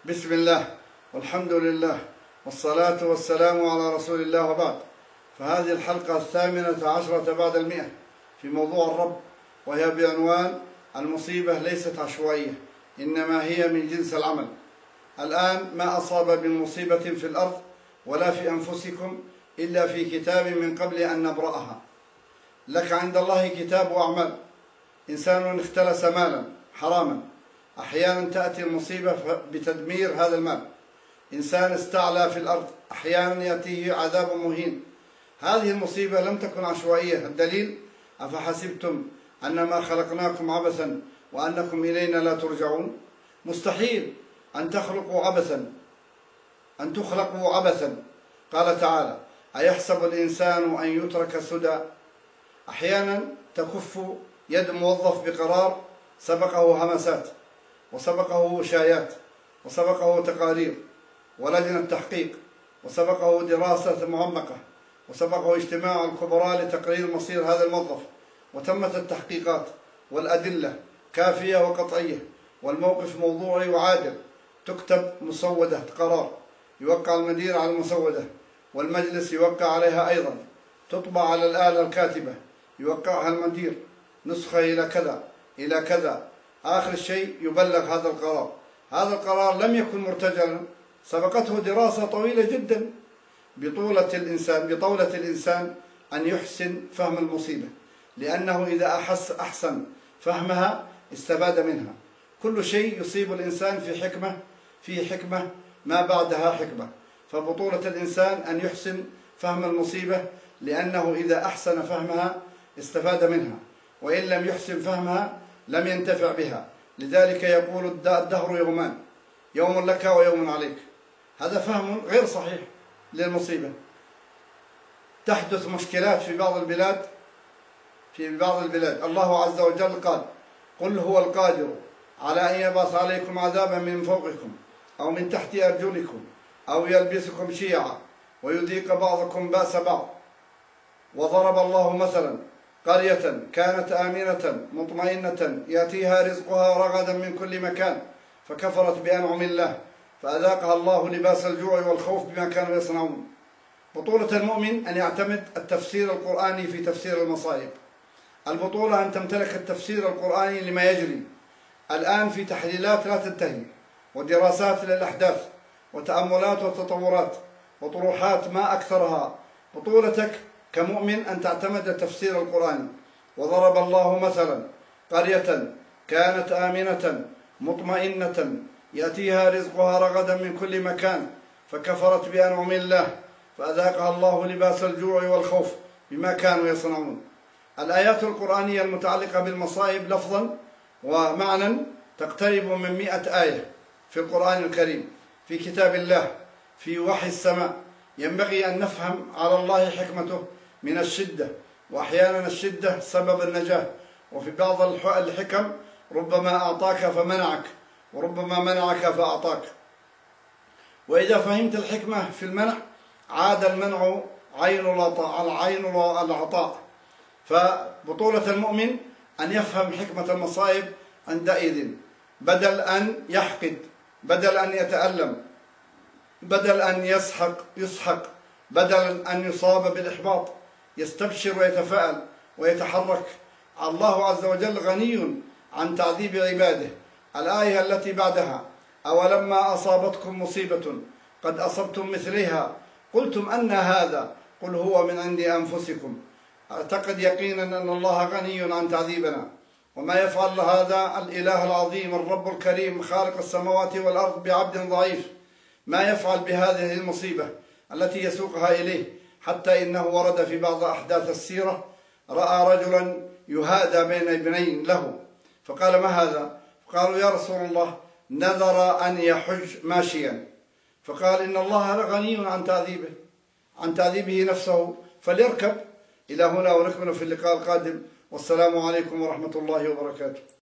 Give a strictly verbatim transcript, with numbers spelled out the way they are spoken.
بسم الله والحمد لله والصلاة والسلام على رسول الله وبعد. فهذه الحلقة الثامنة عشرة بعد المئة في موضوع الرب، وهي بعنوان المصيبة ليست عشوائية إنما هي من جنس العمل. الآن ما أصاب من مصيبة في الأرض ولا في أنفسكم إلا في كتاب من قبل أن نبرأها. لك عند الله كتاب أعمال. إنسان اختلس مالا حراما، أحيانا تأتي المصيبة بتدمير هذا المال. إنسان استعلى في الأرض، أحيانا يأتيه عذاب مهين. هذه المصيبة لم تكن عشوائية. الدليل: أفحسبتم أنما خلقناكم عبثا وأنكم إلينا لا ترجعون. مستحيل أن تخلقوا عبثا أن تخلقوا عبثا. قال تعالى: أيحسب الإنسان أن يترك سدى. أحيانا تكف يد موظف بقرار سبقه همسات، وسبقه وشايات، وسبقه تقارير ولجنة تحقيق، وسبقه دراسة معمقة، وسبقه اجتماع الخبراء لتقرير مصير هذا الموظف، وتمت التحقيقات والأدلة كافية وقطعية، والموقف موضوعي وعادل. تكتب مسودة قرار، يوقع المدير على المسودة والمجلس يوقع عليها أيضا، تطبع على الآلة الكاتبة يوقعها المدير، نسخة إلى كذا إلى كذا. آخر شيء يبلغ هذا القرار. هذا القرار لم يكن مرتجلا، سبقته دراسة طويلة جدا بطولة الإنسان بطولة الإنسان أن يحسن فهم المصيبة، لأنه إذا أحس أحسن فهمها استفاد منها. كل شيء يصيب الإنسان في حكمة في حكمة ما بعدها حكمة. فبطولة الإنسان أن يحسن فهم المصيبة، لأنه إذا أحسن فهمها استفاد منها، وإن لم يحسن فهمها لم ينتفع بها. لذلك يقول الدهر يومان، يوم لك ويوم عليك. هذا فهم غير صحيح للمصيبة. تحدث مشكلات في بعض البلاد في بعض البلاد الله عز وجل قال: قل هو القادر على أن يبعث عليكم عذابا من فوقكم أو من تحت أرجلكم أو يلبسكم شيعا ويذيق بعضكم بأس بعض. وضرب الله مثلا قرية كانت آمنة مطمئنة يأتيها رزقها رغدا من كل مكان فكفرت بأنعم الله فأذاقها الله لباس الجوع والخوف بما كانوا يصنعون. بطولة المؤمن أن يعتمد التفسير القرآني في تفسير المصائب. البطولة أن تمتلك التفسير القرآني لما يجري الآن في تحليلات لا تنتهي، ودراسات للأحداث، وتأملات وتطورات وطروحات ما أكثرها. بطولتك كمؤمن أن تعتمد التفسير القرآني. وضرب الله مثلا قرية كانت آمنة مطمئنة يأتيها رزقها رغدا من كل مكان فكفرت بأنعم الله فأذاقها الله لباس الجوع والخوف بما كانوا يصنعون. الآيات القرآنية المتعلقة بالمصائب لفظا ومعنى تقترب من مئة آية في القرآن الكريم، في كتاب الله، في وحي السماء. ينبغي أن نفهم على الله حكمته من الشدة، وأحيانا الشدة سبب النجاة. وفي بعض الحكم ربما أعطاك فمنعك، وربما منعك فأعطاك. وإذا فهمت الحكمة في المنع عاد المنع عين العطاء. فبطولة المؤمن أن يفهم حكمة المصائب عندئذ، بدل أن يحقد، بدل أن يتألم، بدل أن يسحق يسحق بدل أن يصاب بالإحباط، يستبشر ويتفاءل ويتحرك. الله عز وجل غني عن تعذيب عباده. الآية التي بعدها: أولما أصابتكم مصيبة قد أصبتم مثلها قلتم أن هذا قل هو من عند أنفسكم. أعتقد يقينا أن الله غني عن تعذيبنا، وما يفعل هذا الإله العظيم الرب الكريم خالق السماوات والأرض بعبد ضعيف. ما يفعل بهذه المصيبة التي يسوقها إليه، حتى إنه ورد في بعض أحداث السيرة: رأى رجلا يهادى بين ابنين له فقال: ما هذا؟ فقالوا: يا رسول الله نذر أن يحج ماشيا. فقال: إن الله غني عن تعذيبه عن تعذيبه نفسه فليركب. إلى هنا ونكمل في اللقاء القادم، والسلام عليكم ورحمة الله وبركاته.